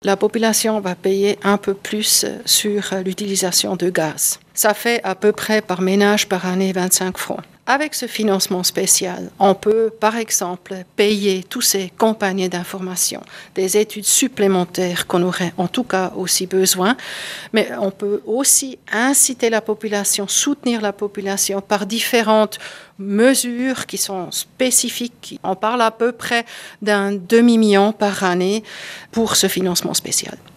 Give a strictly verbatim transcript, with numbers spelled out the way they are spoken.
La population va payer un peu plus sur l'utilisation de gaz. Ça fait à peu près par ménage par année vingt-cinq francs. Avec ce financement spécial, on peut par exemple payer tous ces compagnies d'information, des études supplémentaires qu'on aurait en tout cas aussi besoin, mais on peut aussi inciter la population, soutenir la population par différentes mesures qui sont spécifiques. On parle à peu près d'un demi-million par année pour ce financement spécial.